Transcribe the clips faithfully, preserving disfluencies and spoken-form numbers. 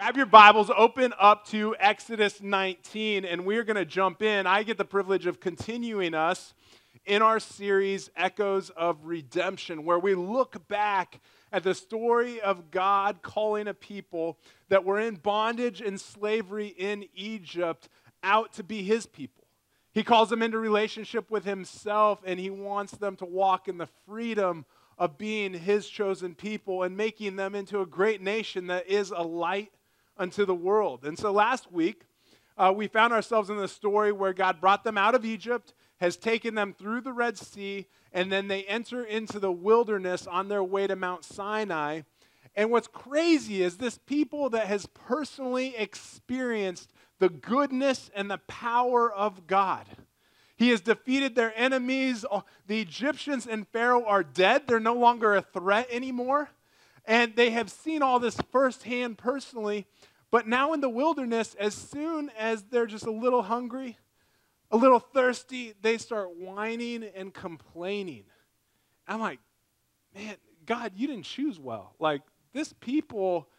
Have your Bibles open up to Exodus nineteen, and we're going to jump in. I get the privilege of continuing us in our series, Echoes of Redemption, where we look back at the story of God calling a people that were in bondage and slavery in Egypt out to be his people. He calls them into relationship with himself, and he wants them to walk in the freedom of being his chosen people and making them into a great nation that is a light unto the world. And so last week, uh, we found ourselves in the story where God brought them out of Egypt, has taken them through the Red Sea, and then they enter into the wilderness on their way to Mount Sinai. And what's crazy is this people that has personally experienced the goodness and the power of God. He has defeated their enemies. The Egyptians and Pharaoh are dead. They're no longer a threat anymore. And they have seen all this firsthand personally. But now in the wilderness, as soon as they're just a little hungry, a little thirsty, they start whining and complaining. I'm like, man, God, you didn't choose well. Like, this people,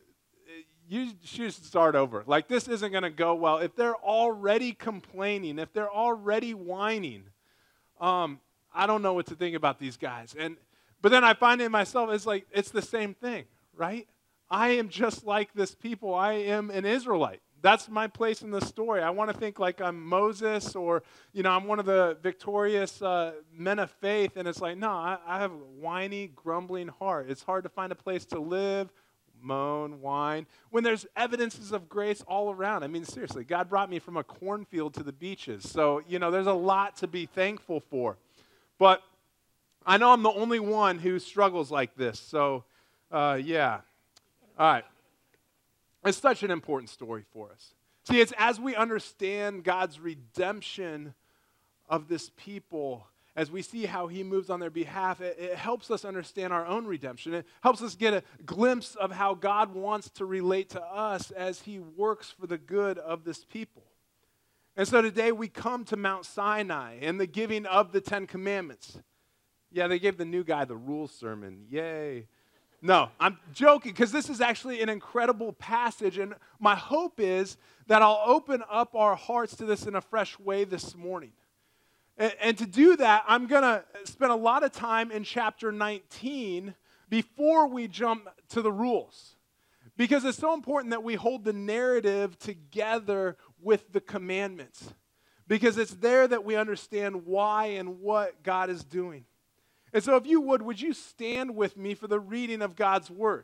you should start over. Like, this isn't going to go well. If they're already complaining, if they're already whining, um, I don't know what to think about these guys. And But then I find in myself, it's like, it's the same thing, right? I am just like this people. I am an Israelite. That's my place in the story. I want to think like I'm Moses, or, you know, I'm one of the victorious uh, men of faith. And it's like, no, I, I have a whiny, grumbling heart. It's hard to find a place to live, moan, whine, when there's evidences of grace all around. I mean, seriously, God brought me from a cornfield to the beaches. So, you know, there's a lot to be thankful for. But I know I'm the only one who struggles like this. So, uh, yeah. All right. It's such an important story for us. See, it's as we understand God's redemption of this people, as we see how he moves on their behalf, it, it helps us understand our own redemption. It helps us get a glimpse of how God wants to relate to us as he works for the good of this people. And so today we come to Mount Sinai and the giving of the Ten Commandments. Yeah, they gave the new guy the rules sermon. Yay. No, I'm joking, because this is actually an incredible passage, and my hope is that I'll open up our hearts to this in a fresh way this morning. And, and to do that, I'm going to spend a lot of time in chapter nineteen before we jump to the rules, because it's so important that we hold the narrative together with the commandments, because it's there that we understand why and what God is doing. And so if you would, would you stand with me for the reading of God's word?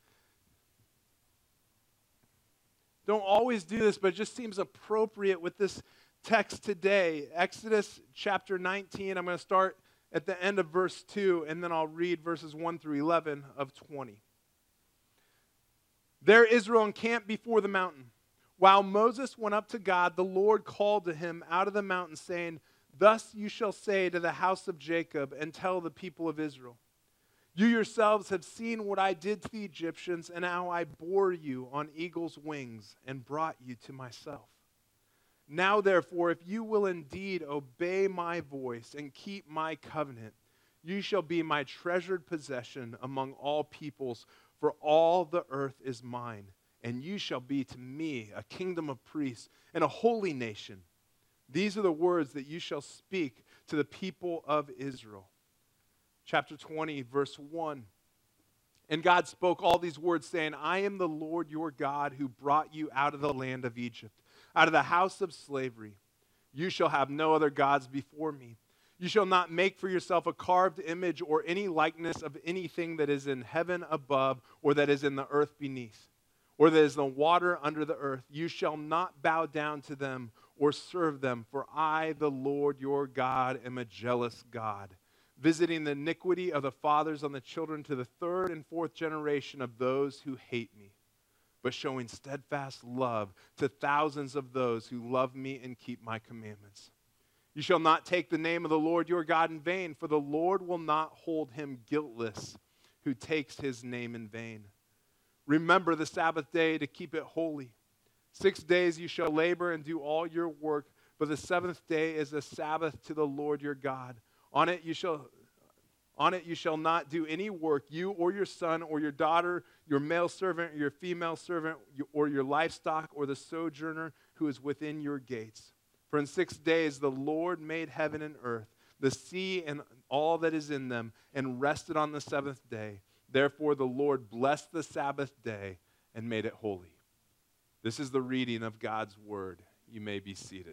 Don't always do this, but it just seems appropriate with this text today. Exodus chapter nineteen, I'm going to start at the end of verse two, and then I'll read verses one through eleven of twenty. There Israel encamped before the mountain. While Moses went up to God, the Lord called to him out of the mountain, saying, "Thus you shall say to the house of Jacob and tell the people of Israel, you yourselves have seen what I did to the Egyptians and how I bore you on eagle's wings and brought you to myself. Now therefore, if you will indeed obey my voice and keep my covenant, you shall be my treasured possession among all peoples, for all the earth is mine, and you shall be to me a kingdom of priests and a holy nation. These are the words that you shall speak to the people of Israel." Chapter twenty, verse one. And God spoke all these words, saying, "I am the Lord your God who brought you out of the land of Egypt, out of the house of slavery. You shall have no other gods before me. You shall not make for yourself a carved image or any likeness of anything that is in heaven above, or that is in the earth beneath, or that is in the water under the earth. You shall not bow down to them or serve them, for I, the Lord your God, am a jealous God, visiting the iniquity of the fathers on the children to the third and fourth generation of those who hate me, but showing steadfast love to thousands of those who love me and keep my commandments. You shall not take the name of the Lord your God in vain, for the Lord will not hold him guiltless who takes his name in vain. Remember the Sabbath day to keep it holy. Six days you shall labor and do all your work, but the seventh day is a Sabbath to the Lord your God. On it you shall On it you shall not do any work, you or your son or your daughter, your male servant or your female servant, or your livestock or the sojourner who is within your gates. For in six days the Lord made heaven and earth, the sea and all that is in them, and rested on the seventh day. Therefore the Lord blessed the Sabbath day and made it holy. This is the reading of God's word. You may be seated.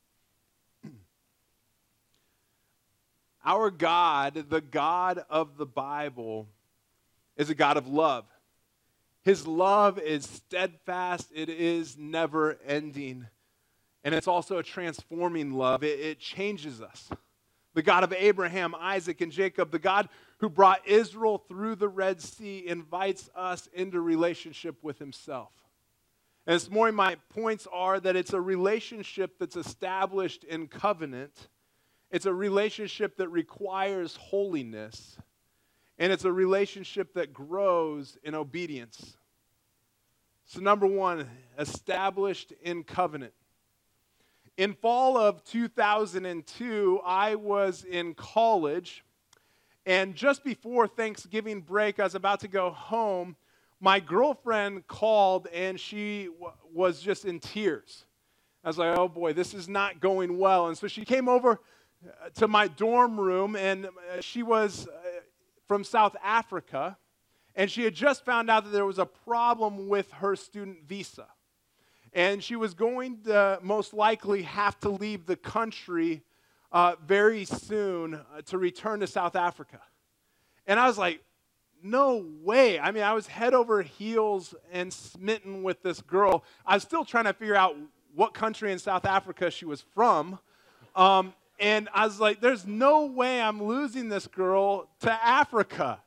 Our God, the God of the Bible, is a God of love. His love is steadfast. It is never ending. And it's also a transforming love. It, it changes us. The God of Abraham, Isaac, and Jacob, the God who brought Israel through the Red Sea, invites us into relationship with himself. And this morning, my points are that it's a relationship that's established in covenant. It's a relationship that requires holiness. And it's a relationship that grows in obedience. So number one, established in covenant. In fall of two thousand two, I was in college. And just before Thanksgiving break, I was about to go home. My girlfriend called, and she w- was just in tears. I was like, oh boy, this is not going well. And so she came over to my dorm room, and she was from South Africa, and she had just found out that there was a problem with her student visa. And she was going to most likely have to leave the country uh, very soon uh, to return to South Africa. And I was like, no way. I mean, I was head over heels and smitten with this girl. I was still trying to figure out what country in South Africa she was from. Um, and I was like, there's no way I'm losing this girl to Africa.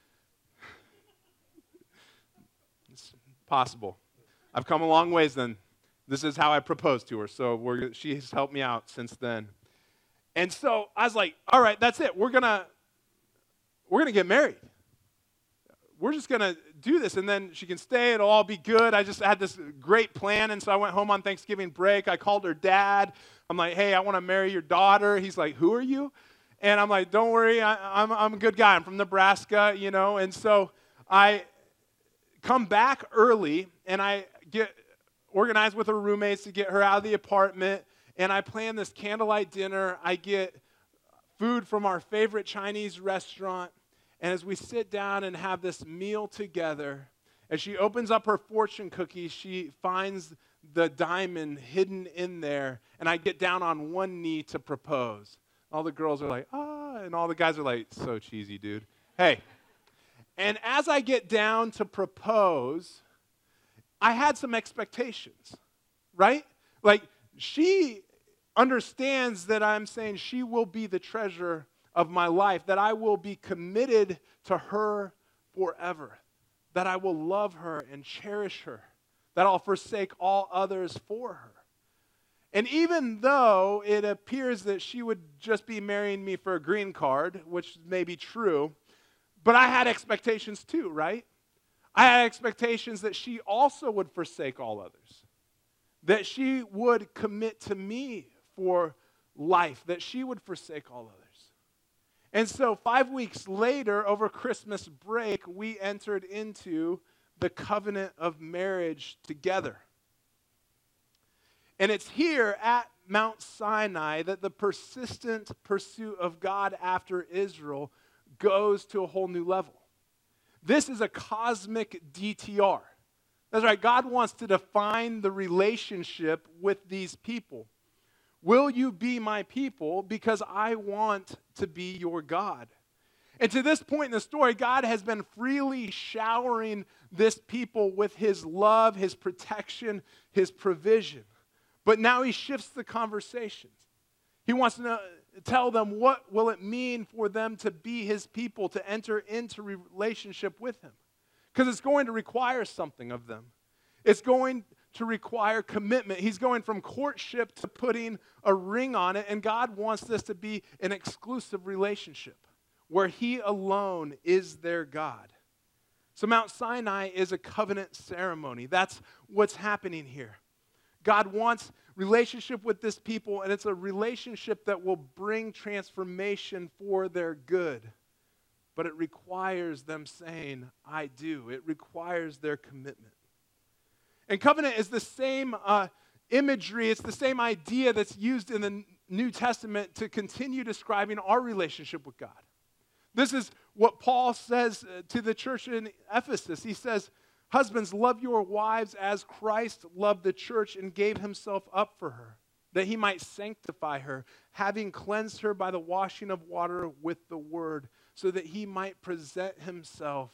It's possible. I've come a long ways then. This is how I proposed to her. So we're, she's helped me out since then. And so I was like, all right, that's it. We're going to we're gonna get married. We're just going to do this, and then she can stay. It'll all be good. I just had this great plan, and so I went home on Thanksgiving break. I called her dad. I'm like, hey, I want to marry your daughter. He's like, who are you? And I'm like, don't worry. I, I'm, I'm a good guy. I'm from Nebraska, you know. And so I come back early, and I get organized with her roommates to get her out of the apartment, and I plan this candlelight dinner. I get food from our favorite Chinese restaurant. And as we sit down and have this meal together, as she opens up her fortune cookie, she finds the diamond hidden in there, and I get down on one knee to propose. All the girls are like, ah, and all the guys are like, so cheesy, dude. Hey. And as I get down to propose, I had some expectations, right? Like, she understands that I'm saying she will be the treasure of my life, that I will be committed to her forever, that I will love her and cherish her, that I'll forsake all others for her. And even though it appears that she would just be marrying me for a green card, which may be true, but I had expectations too, right? I had expectations that she also would forsake all others, that she would commit to me for life, that she would forsake all others. And so five weeks later, over Christmas break, we entered into the covenant of marriage together. And it's here at Mount Sinai that the persistent pursuit of God after Israel goes to a whole new level. This is a cosmic D T R. That's right, God wants to define the relationship with these people. Will you be my people? Because I want to be your God. And to this point in the story, God has been freely showering this people with his love, his protection, his provision. But now he shifts the conversations. He wants to know, tell them what will it mean for them to be his people, to enter into relationship with him. Because it's going to require something of them. It's going to require commitment. He's going from courtship to putting a ring on it, and God wants this to be an exclusive relationship where he alone is their God. So Mount Sinai is a covenant ceremony. That's what's happening here. God wants relationship with this people, and it's a relationship that will bring transformation for their good. but it requires them saying, I do. It requires their commitment. And covenant is the same uh, imagery, it's the same idea that's used in the New Testament to continue describing our relationship with God. This is what Paul says to the church in Ephesus. He says, husbands, love your wives as Christ loved the church and gave himself up for her, that he might sanctify her, having cleansed her by the washing of water with the word, so that he might present himself,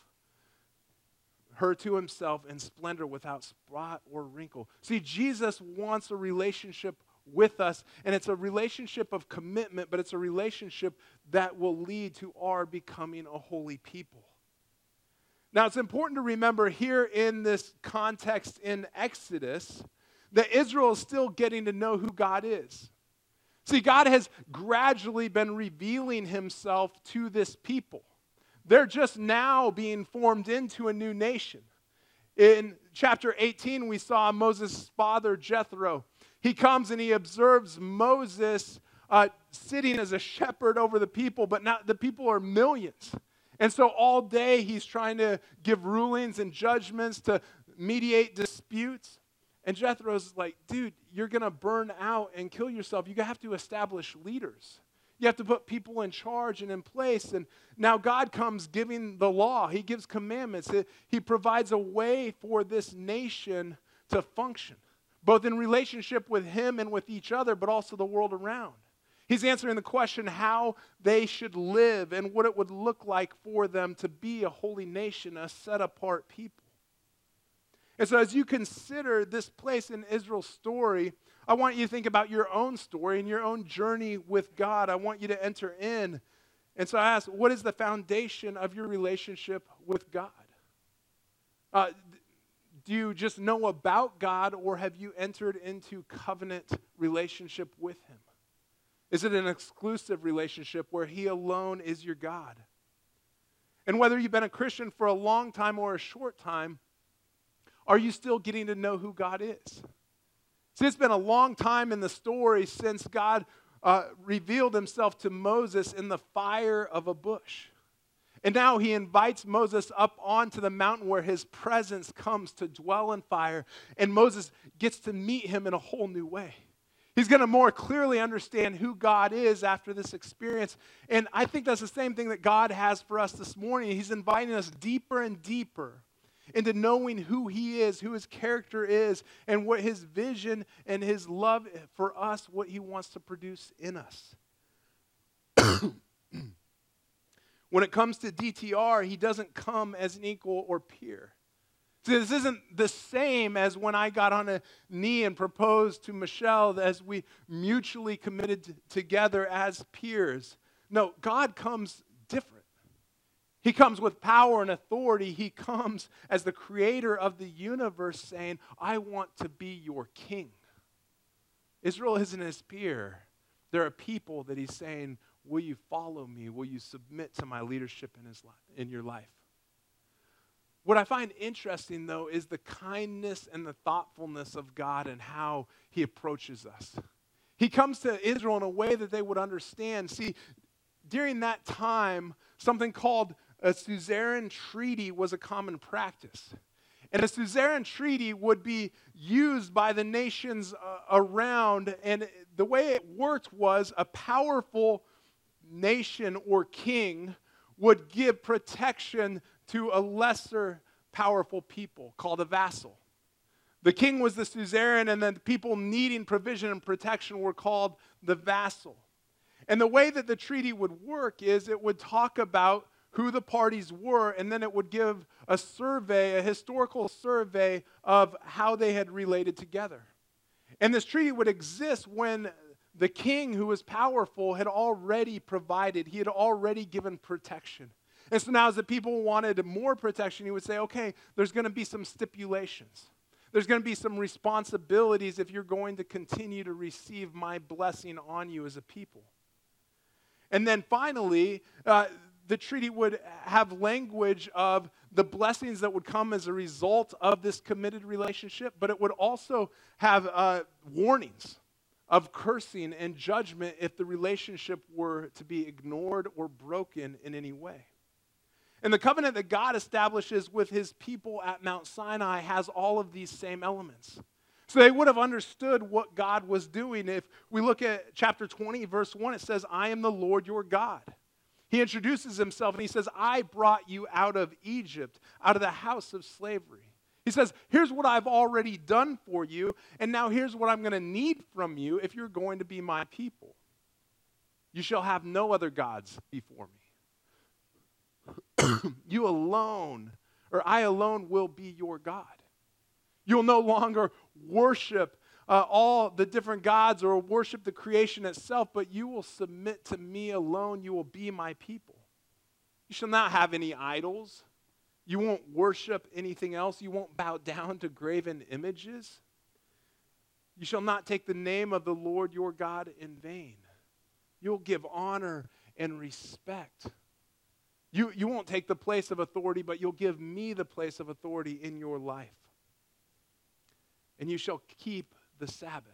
her to himself in splendor without spot or wrinkle. See, Jesus wants a relationship with us, and it's a relationship of commitment, but it's a relationship that will lead to our becoming a holy people. Now, it's important to remember here in this context in Exodus that Israel is still getting to know who God is. See, God has gradually been revealing himself to this people. They're just now being formed into a new nation. In chapter eighteen, we saw Moses' father, Jethro. He comes and he observes Moses uh, sitting as a shepherd over the people, but not, the people are millions. And so all day he's trying to give rulings and judgments to mediate disputes. And Jethro's like, dude, you're going to burn out and kill yourself. You have to establish leaders. You have to put people in charge and in place. And now God comes giving the law. He gives commandments. He provides a way for this nation to function, both in relationship with him and with each other, but also the world around. He's answering the question how they should live and what it would look like for them to be a holy nation, a set-apart people. And so as you consider this place in Israel's story, I want you to think about your own story and your own journey with God. I want you to enter in. And so I ask, what is the foundation of your relationship with God? Uh, do you just know about God, or have you entered into covenant relationship with him? Is it an exclusive relationship where he alone is your God? And whether you've been a Christian for a long time or a short time, are you still getting to know who God is? See, it's been a long time in the story since God uh, revealed himself to Moses in the fire of a bush. And now he invites Moses up onto the mountain where his presence comes to dwell in fire. And Moses gets to meet him in a whole new way. He's going to more clearly understand who God is after this experience. And I think that's the same thing that God has for us this morning. He's inviting us deeper and deeper into knowing who he is, who his character is, and what his vision and his love for us, what he wants to produce in us. When it comes to D T R, he doesn't come as an equal or peer. See, this isn't the same as when I got on a knee and proposed to Michelle as we mutually committed t- together as peers. No, God comes different. He comes with power and authority. He comes as the creator of the universe saying, I want to be your king. Israel isn't his peer. There are people that he's saying, will you follow me? Will you submit to my leadership in his life, in your life? What I find interesting, though, is the kindness and the thoughtfulness of God and how he approaches us. He comes to Israel in a way that they would understand. See, during that time, something called a suzerain treaty was a common practice. And a suzerain treaty would be used by the nations uh, around, and the way it worked was a powerful nation or king would give protection to a lesser powerful people called a vassal. The king was the suzerain, and then the people needing provision and protection were called the vassal. And the way that the treaty would work is it would talk about who the parties were, and then it would give a survey, a historical survey of how they had related together. And this treaty would exist when the king, who was powerful, had already provided, he had already given protection. And so now as the people wanted more protection, he would say, okay, there's going to be some stipulations. There's going to be some responsibilities if you're going to continue to receive my blessing on you as a people. And then finally, uh, the treaty would have language of the blessings that would come as a result of this committed relationship, but it would also have uh, warnings of cursing and judgment if the relationship were to be ignored or broken in any way. And the covenant that God establishes with his people at Mount Sinai has all of these same elements. So they would have understood what God was doing. If we look at chapter twenty, verse one, it says, I am the Lord your God. He introduces himself and he says, I brought you out of Egypt, out of the house of slavery. He says, here's what I've already done for you, and now here's what I'm going to need from you if you're going to be my people. You shall have no other gods before me. You alone, or I alone will be your God. You'll no longer worship uh, all the different gods or worship the creation itself, but you will submit to me alone. You will be my people. You shall not have any idols. You won't worship anything else. You won't bow down to graven images. You shall not take the name of the Lord your God in vain. You'll give honor and respect. You, you won't take the place of authority, but you'll give me the place of authority in your life. And you shall keep the Sabbath.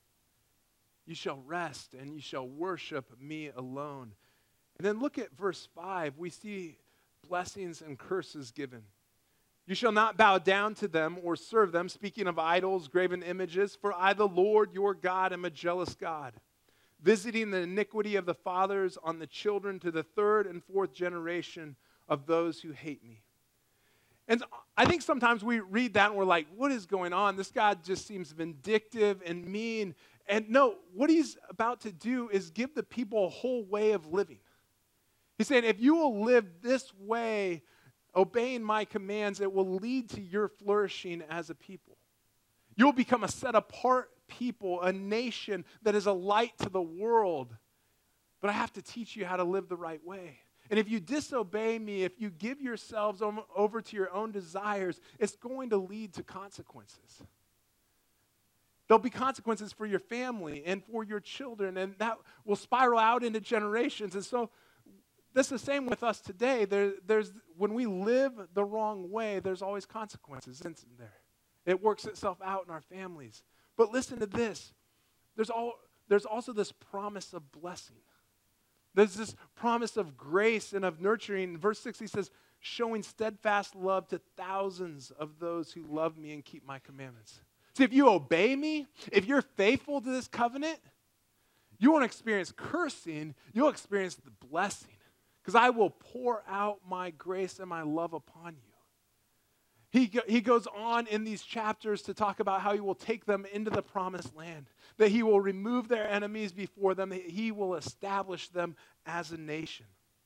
You shall rest and you shall worship me alone. And then look at verse five. We see blessings and curses given. You shall not bow down to them or serve them, speaking of idols, graven images, for I, the Lord your God, am a jealous God, visiting the iniquity of the fathers on the children to the third and fourth generation of those who hate me. And I think sometimes we read that and we're like, what is going on? This God just seems vindictive and mean. And no, what he's about to do is give the people a whole way of living. He's saying, if you will live this way, obeying my commands, it will lead to your flourishing as a people. You'll become a set-apart people, a nation that is a light to the world. But I have to teach you how to live the right way. And if you disobey me, if you give yourselves over to your own desires, it's going to lead to consequences. There'll be consequences for your family and for your children, and that will spiral out into generations. And so that's the same with us today. There, there's, when we live the wrong way, there's always consequences, isn't there? It works itself out in our families. But listen to this. There's, all, there's also this promise of blessing. There's this promise of grace and of nurturing. In verse six, he says, showing steadfast love to thousands of those who love me and keep my commandments. See, if you obey me, if you're faithful to this covenant, you won't experience cursing, you'll experience the blessing. Because I will pour out my grace and my love upon you. He, go, he goes on in these chapters to talk about how he will take them into the promised land, that he will remove their enemies before them, that he will establish them as a nation.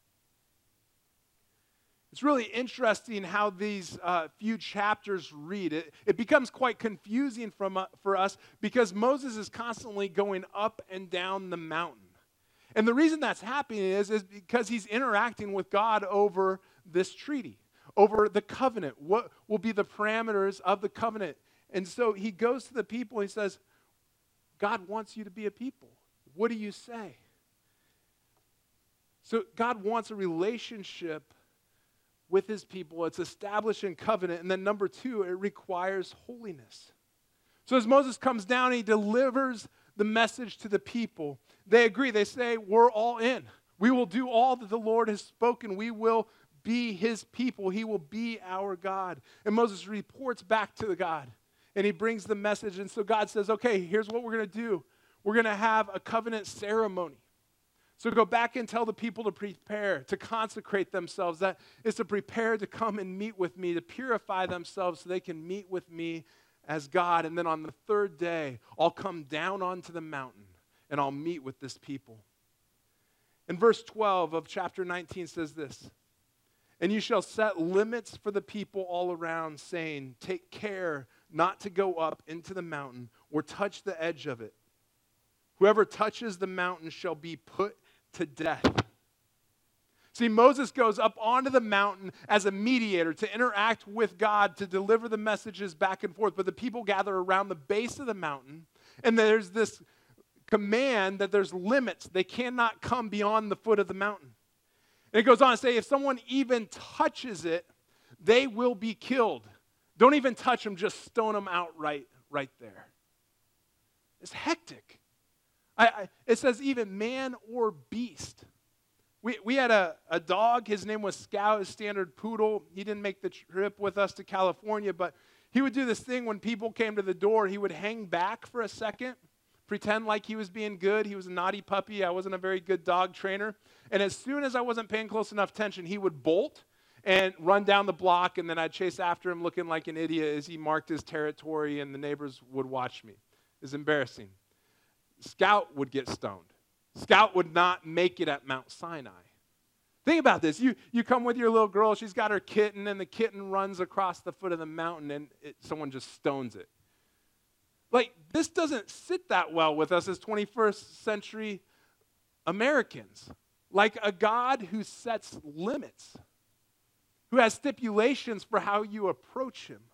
It's really interesting how these uh, few chapters read. It, it becomes quite confusing from, uh, for us because Moses is constantly going up and down the mountain. And the reason that's happening is, is because he's interacting with God over this treaty, over the covenant. What will be the parameters of the covenant? And so he goes to the people and he says, God wants you to be a people. What do you say? So God wants a relationship with his people. It's established in covenant. And then number two, it requires holiness. So as Moses comes down, he delivers the message to the people. They agree. They say, we're all in. We will do all that the Lord has spoken. We will be his people. He will be our God. And Moses reports back to the God, and he brings the message. And so God says, okay, here's what we're going to do. We're going to have a covenant ceremony. So go back and tell the people to prepare, to consecrate themselves. That is to prepare to come and meet with me, to purify themselves so they can meet with me as God. And then on the third day, I'll come down onto the mountain and I'll meet with this people. And verse twelve of chapter nineteen says this, and you shall set limits for the people all around, saying, take care not to go up into the mountain or touch the edge of it. Whoever touches the mountain shall be put to death. See, Moses goes up onto the mountain as a mediator to interact with God, to deliver the messages back and forth. But the people gather around the base of the mountain, and there's this command that there's limits. They cannot come beyond the foot of the mountain. And it goes on to say, if someone even touches it, they will be killed. Don't even touch them, just stone them outright right there. It's hectic. I, I, it says even man or beast We, we had a, a dog. His name was Scout, a standard poodle. He didn't make the trip with us to California, but he would do this thing when people came to the door. He would hang back for a second, pretend like he was being good. He was a naughty puppy. I wasn't a very good dog trainer. And as soon as I wasn't paying close enough attention, he would bolt and run down the block, and then I'd chase after him looking like an idiot as he marked his territory, and the neighbors would watch me. It was embarrassing. Scout would get stoned. Scout would not make it at Mount Sinai. Think about this. You, you come with your little girl. She's got her kitten, and the kitten runs across the foot of the mountain, and it, someone just stones it. Like, this doesn't sit that well with us as twenty-first century Americans. Like a God who sets limits, who has stipulations for how you approach him.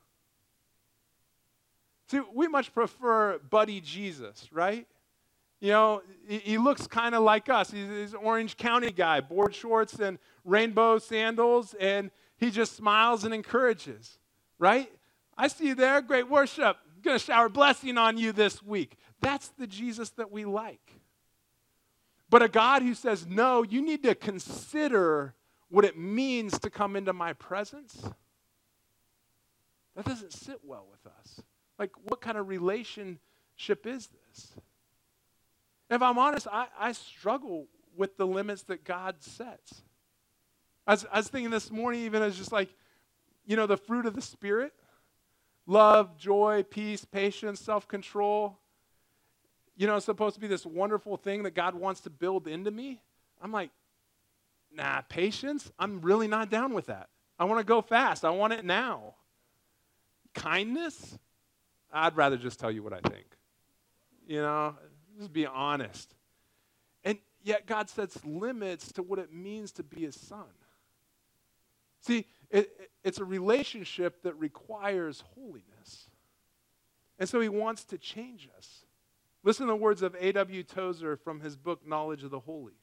See, we much prefer Buddy Jesus, right? You know, he, he looks kind of like us. He's, he's an Orange County guy, board shorts and rainbow sandals, and he just smiles and encourages, right? I see you there. Great worship. I'm going to shower blessing on you this week. That's the Jesus that we like. But a God who says, no, you need to consider what it means to come into my presence, that doesn't sit well with us. Like, what kind of relationship is this? If I'm honest, I, I struggle with the limits that God sets. I was, I was thinking this morning, even as just like, you know, the fruit of the Spirit, love, joy, peace, patience, self-control, you know, it's supposed to be this wonderful thing that God wants to build into me. I'm like, nah, patience? I'm really not down with that. I want to go fast. I want it now. Kindness? I'd rather just tell you what I think. You know, just be honest. And yet God sets limits to what it means to be his son. See, it, it, it's a relationship that requires holiness. And so he wants to change us. Listen to the words of A W Tozer from his book, Knowledge of the Holy.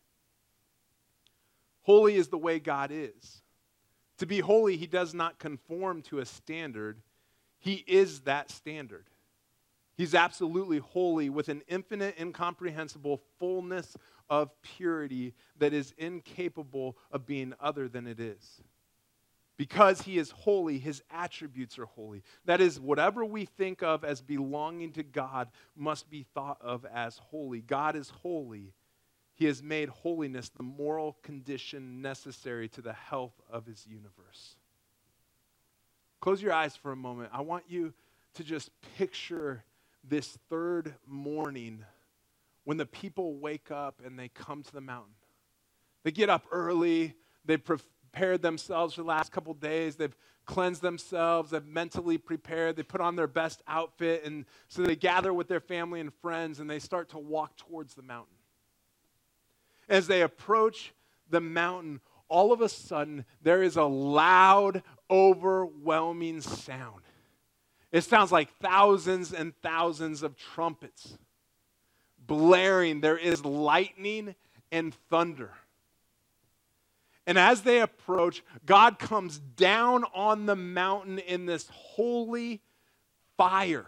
Holy is the way God is. To be holy, he does not conform to a standard. He is that standard. He's absolutely holy with an infinite, incomprehensible fullness of purity that is incapable of being other than it is. Because he is holy, his attributes are holy. That is, whatever we think of as belonging to God must be thought of as holy. God is holy. He has made holiness the moral condition necessary to the health of his universe. Close your eyes for a moment. I want you to just picture this third morning when the people wake up and they come to the mountain. They get up early. They prepared themselves for the last couple days. They've cleansed themselves. They've mentally prepared. They put on their best outfit. And so they gather with their family and friends and they start to walk towards the mountain. As they approach the mountain, all of a sudden, there is a loud, overwhelming sound. It sounds like thousands and thousands of trumpets blaring. There is lightning and thunder. And as they approach, God comes down on the mountain in this holy fire.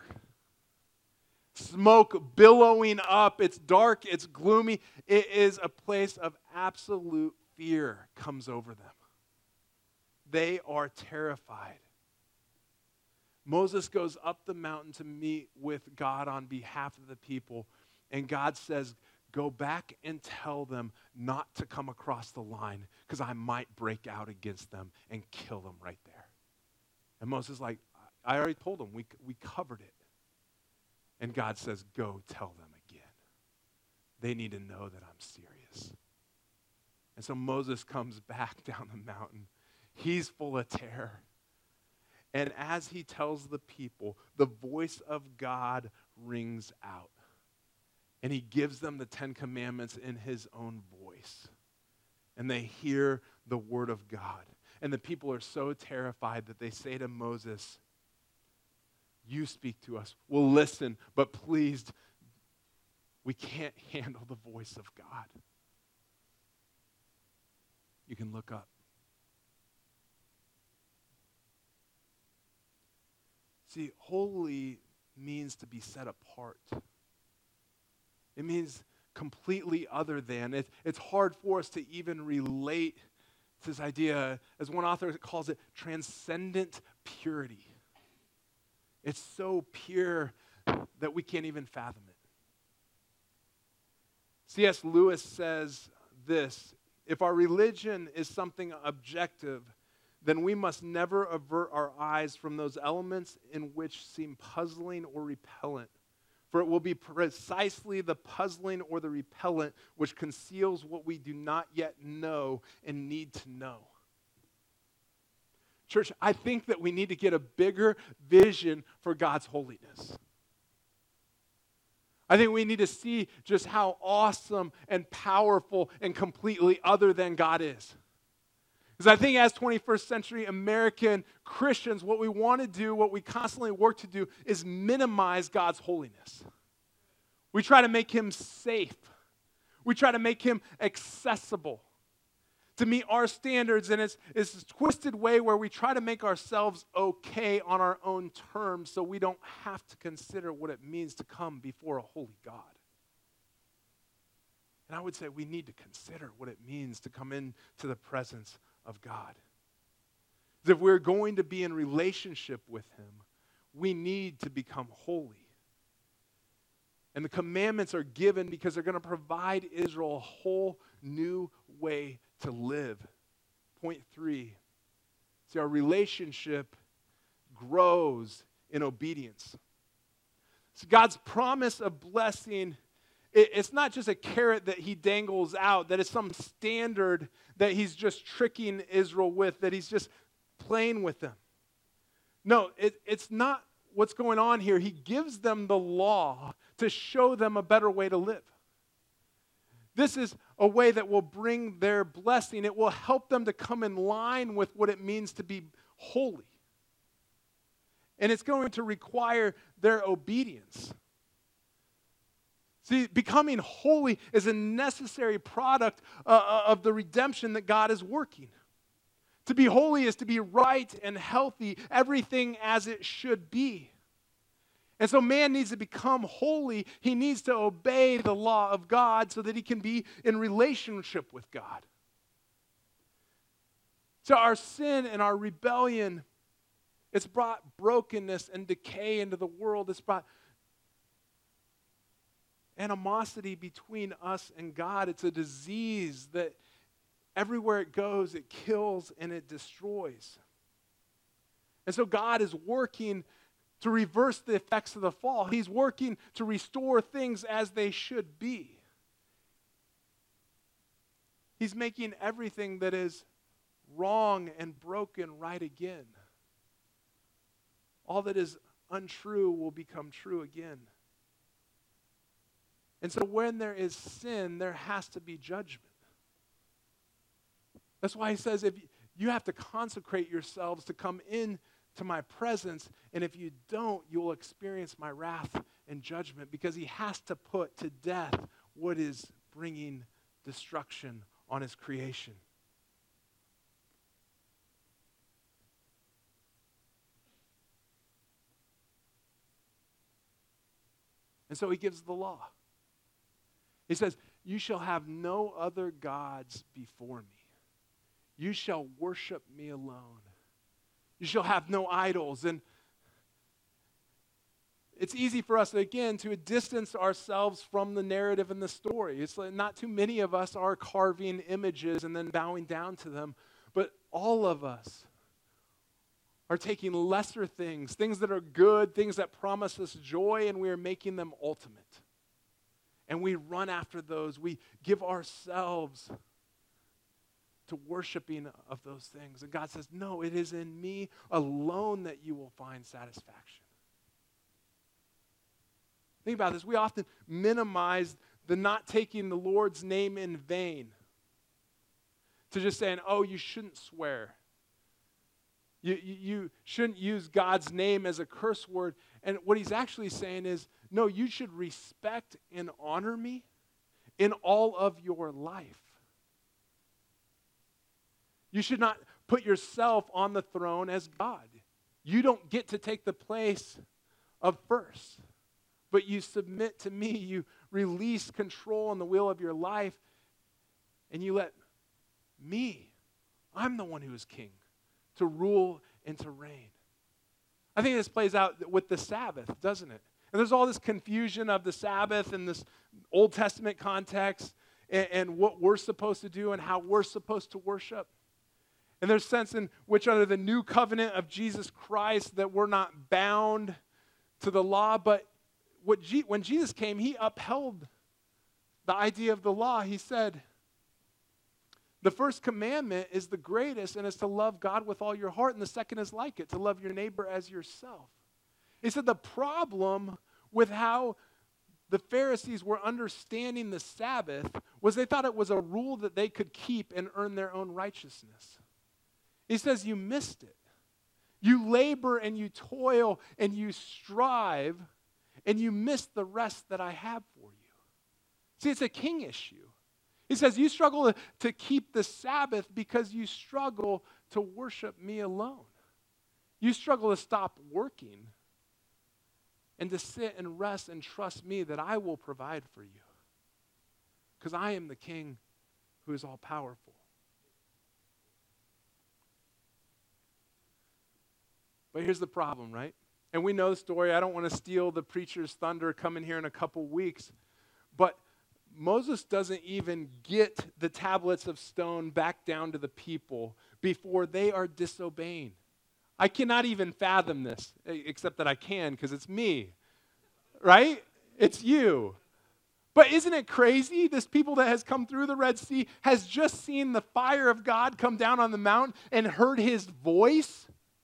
Smoke billowing up. It's dark. It's gloomy. It is a place of absolute fear comes over them. They are terrified. Moses goes up the mountain to meet with God on behalf of the people. And God says, go back and tell them not to come across the line because I might break out against them and kill them right there. And Moses is like, I already told them. We, we covered it. And God says, go tell them again. They need to know that I'm serious. And so Moses comes back down the mountain. He's full of terror. And as he tells the people, the voice of God rings out. And he gives them the Ten Commandments in his own voice. And they hear the word of God. And the people are so terrified that they say to Moses, you speak to us. We'll listen, but please, we can't handle the voice of God. You can look up. See, holy means to be set apart. It means completely other than. It, it's hard for us to even relate to this idea, as one author calls it, transcendent purity. It's so pure that we can't even fathom it. C S Lewis says this: if our religion is something objective, then we must never avert our eyes from those elements in which seem puzzling or repellent. For it will be precisely the puzzling or the repellent which conceals what we do not yet know and need to know. Church, I think that we need to get a bigger vision for God's holiness. I think we need to see just how awesome and powerful and completely other than God is. Because I think as twenty-first century American Christians, what we want to do, what we constantly work to do, is minimize God's holiness. We try to make him safe. We try to make him accessible to meet our standards, and it's, it's this twisted way where we try to make ourselves okay on our own terms so we don't have to consider what it means to come before a holy God. And I would say we need to consider what it means to come into the presence of God. Because if we're going to be in relationship with him, we need to become holy. And the commandments are given because they're going to provide Israel a whole new way to live. Point three. See, our relationship grows in obedience. So God's promise of blessing, it, it's not just a carrot that he dangles out, that is some standard that he's just tricking Israel with, that he's just playing with them. No, it, it's not what's going on here. He gives them the law to show them a better way to live. This is a way that will bring their blessing. It will help them to come in line with what it means to be holy. And it's going to require their obedience. See, becoming holy is a necessary product uh, of the redemption that God is working. To be holy is to be right and healthy, everything as it should be. And so man needs to become holy. He needs to obey the law of God so that he can be in relationship with God. So our sin and our rebellion, it's brought brokenness and decay into the world. It's brought animosity between us and God. It's a disease that everywhere it goes, it kills and it destroys. And so God is working to reverse the effects of the fall. He's working to restore things as they should be. He's making everything that is wrong and broken right again. All that is untrue will become true again. And so when there is sin, there has to be judgment. That's why he says, if you have to consecrate yourselves to come in to my presence, and if you don't, you will experience my wrath and judgment, because he has to put to death what is bringing destruction on his creation. And so he gives the law. He says, you shall have no other gods before me. You shall worship me alone. You shall have no idols. And it's easy for us, again, to distance ourselves from the narrative and the story. It's like not too many of us are carving images and then bowing down to them, but all of us are taking lesser things, things that are good, things that promise us joy, and we are making them ultimate. And we run after those. We give ourselves to worshiping of those things. And God says, no, it is in me alone that you will find satisfaction. Think about this. We often minimize the not taking the Lord's name in vain to just saying, oh, you shouldn't swear. You, you, you shouldn't use God's name as a curse word. And what he's actually saying is, no, you should respect and honor me in all of your life. You should not put yourself on the throne as God. You don't get to take the place of first. but you submit to me. You release control on the wheel of your life, and you let me, I'm the one who is king, to rule and to reign. I think this plays out with the Sabbath, doesn't it? And there's all this confusion of the Sabbath in this Old Testament context and, and what we're supposed to do and how we're supposed to worship. And there's sense in which under the new covenant of Jesus Christ that we're not bound to the law, but what G- when Jesus came, he upheld the idea of the law. He said, the first commandment is the greatest, and it's to love God with all your heart, and the second is like it, to love your neighbor as yourself. He said the problem with how the Pharisees were understanding the Sabbath was they thought it was a rule that they could keep and earn their own righteousness. He says you missed it. You labor and you toil and you strive, and you miss the rest that I have for you. See, it's a king issue. He says you struggle to keep the Sabbath because you struggle to worship me alone. You struggle to stop working and to sit and rest and trust me that I will provide for you. Because I am the king who is all powerful. But here's the problem, right? And we know the story. I don't want to steal the preacher's thunder coming here in a couple weeks. But Moses doesn't even get the tablets of stone back down to the people before they are disobeying. I cannot even fathom this, except that I can because it's me, right? It's you. But isn't it crazy? This people that has come through the Red Sea has just seen the fire of God come down on the mountain and heard his voice.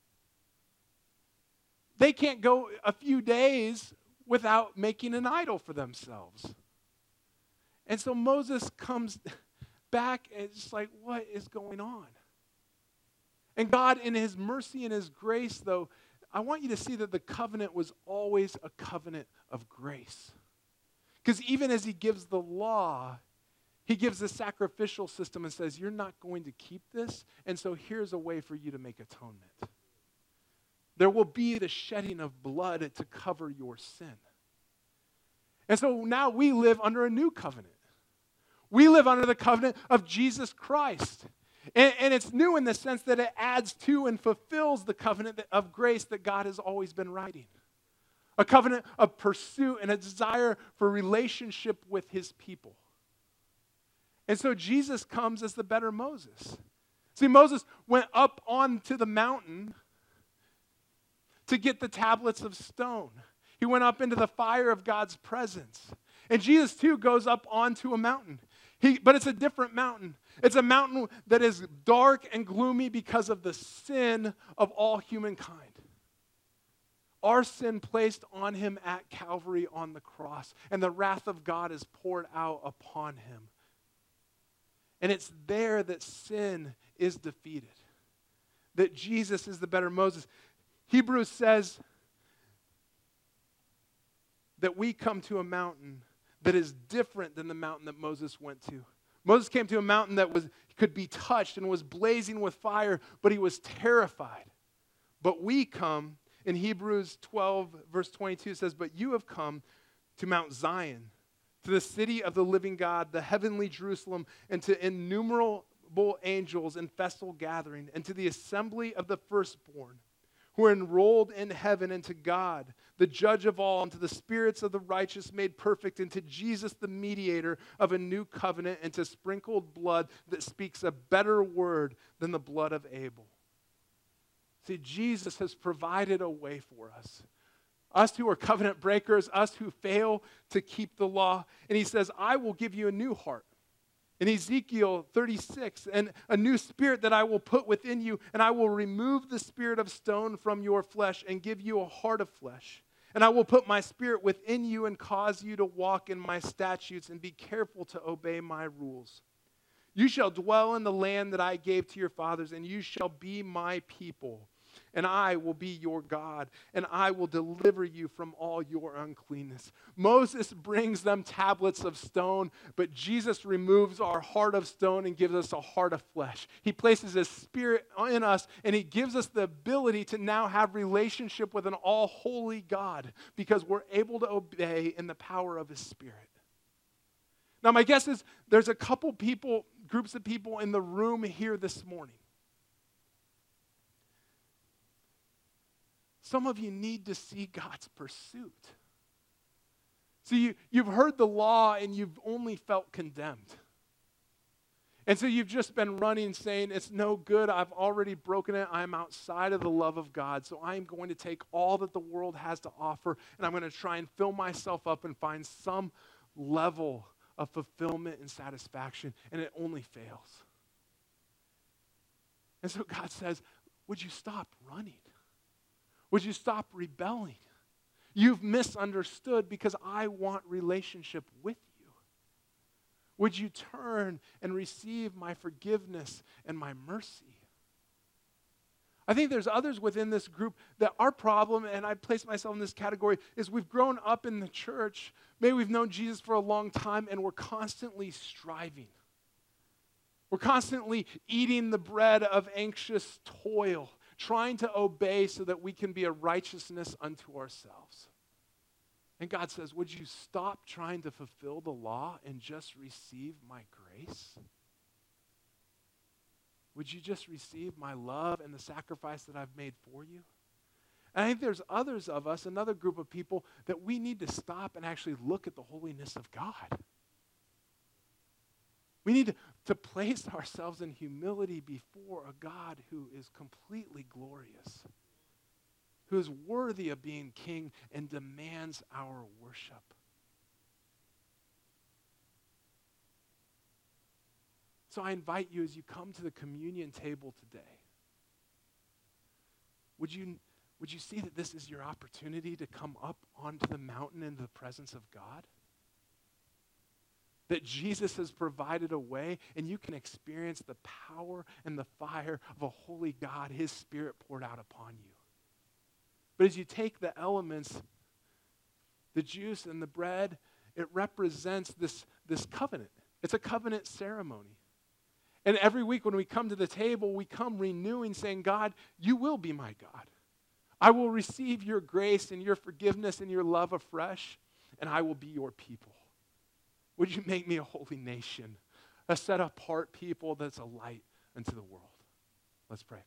They can't go a few days without making an idol for themselves. And so Moses comes back and it's like, what is going on? And God, in his mercy and his grace, though, I want you to see that the covenant was always a covenant of grace. Because even as he gives the law, he gives the sacrificial system and says, you're not going to keep this, and so here's a way for you to make atonement. There will be the shedding of blood to cover your sin. And so now we live under a new covenant. We live under the covenant of Jesus Christ. And, and it's new in the sense that it adds to and fulfills the covenant of grace that God has always been writing. A covenant of pursuit and a desire for relationship with his people. And so Jesus comes as the better Moses. See, Moses went up onto the mountain to get the tablets of stone. He went up into the fire of God's presence. And Jesus, too, goes up onto a mountain. He, but it's a different mountain. It's a mountain that is dark and gloomy because of the sin of all humankind. Our sin placed on him at Calvary on the cross. And the wrath of God is poured out upon him. And it's there that sin is defeated. That Jesus is the better Moses. Hebrews says that we come to a mountain that is different than the mountain that Moses went to. Moses came to a mountain that was could be touched and was blazing with fire, but he was terrified. But we come, in Hebrews twelve, verse twenty-two, it says, but you have come to Mount Zion, to the city of the living God, the heavenly Jerusalem, and to innumerable angels in festal gathering, and to the assembly of the firstborn, who are enrolled in heaven, and to God, the judge of all, and to the spirits of the righteous made perfect, and to Jesus, the mediator of a new covenant, and to sprinkled blood that speaks a better word than the blood of Abel. See, Jesus has provided a way for us. Us who are covenant breakers, us who fail to keep the law. And he says, I will give you a new heart. In Ezekiel thirty-six, and a new spirit that I will put within you, and I will remove the spirit of stone from your flesh and give you a heart of flesh. And I will put my spirit within you and cause you to walk in my statutes and be careful to obey my rules. You shall dwell in the land that I gave to your fathers, and you shall be my people. and I will be your God, and I will deliver you from all your uncleanness. Moses brings them tablets of stone, but Jesus removes our heart of stone and gives us a heart of flesh. He places his spirit in us, and he gives us the ability to now have relationship with an all-holy God because we're able to obey in the power of his spirit. Now, my guess is there's a couple people, groups of people in the room here this morning. Some of you need to see God's pursuit. See, you, you've heard the law and you've only felt condemned. And so you've just been running saying, it's no good, I've already broken it, I'm outside of the love of God, so I'm going to take all that the world has to offer and I'm going to try and fill myself up and find some level of fulfillment and satisfaction, and it only fails. And so God says, would you stop running? Would you stop rebelling? You've misunderstood because I want relationship with you. Would you turn and receive my forgiveness and my mercy? I think there's others within this group that our problem, and I place myself in this category, is we've grown up in the church. Maybe we've known Jesus for a long time and we're constantly striving. We're constantly eating the bread of anxious toil, trying to obey so that we can be a righteousness unto ourselves. And God says, would you stop trying to fulfill the law and just receive my grace? Would you just receive my love and the sacrifice that I've made for you? And I think there's others of us, another group of people, that we need to stop and actually look at the holiness of God. We need to, to place ourselves in humility before a God who is completely glorious, who is worthy of being king and demands our worship. So I invite you as you come to the communion table today, would you, would you see that this is your opportunity to come up onto the mountain into the presence of God? That Jesus has provided a way and you can experience the power and the fire of a holy God, his Spirit poured out upon you. But as you take the elements, the juice and the bread, it represents this, this covenant. It's a covenant ceremony. And every week when we come to the table, we come renewing, saying, God, you will be my God. I will receive your grace and your forgiveness and your love afresh, and I will be your people. Would you make me a holy nation, a set apart people that's a light unto the world? Let's pray.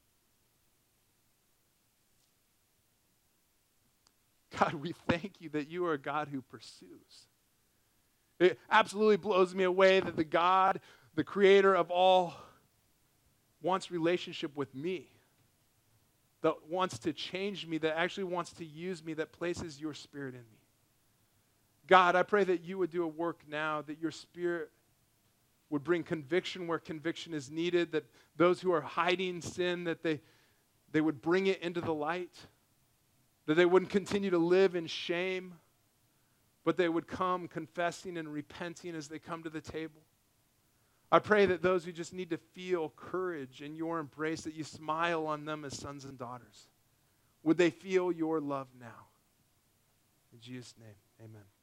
God, we thank you that you are a God who pursues. It absolutely blows me away that the God, the creator of all, wants relationship with me, that wants to change me, that actually wants to use me, that places your Spirit in me. God, I pray that you would do a work now, that your Spirit would bring conviction where conviction is needed, that those who are hiding sin, that they, they would bring it into the light, that they wouldn't continue to live in shame, but they would come confessing and repenting as they come to the table. I pray that those who just need to feel courage in your embrace, that you smile on them as sons and daughters. Would they feel your love now? In Jesus' name, amen.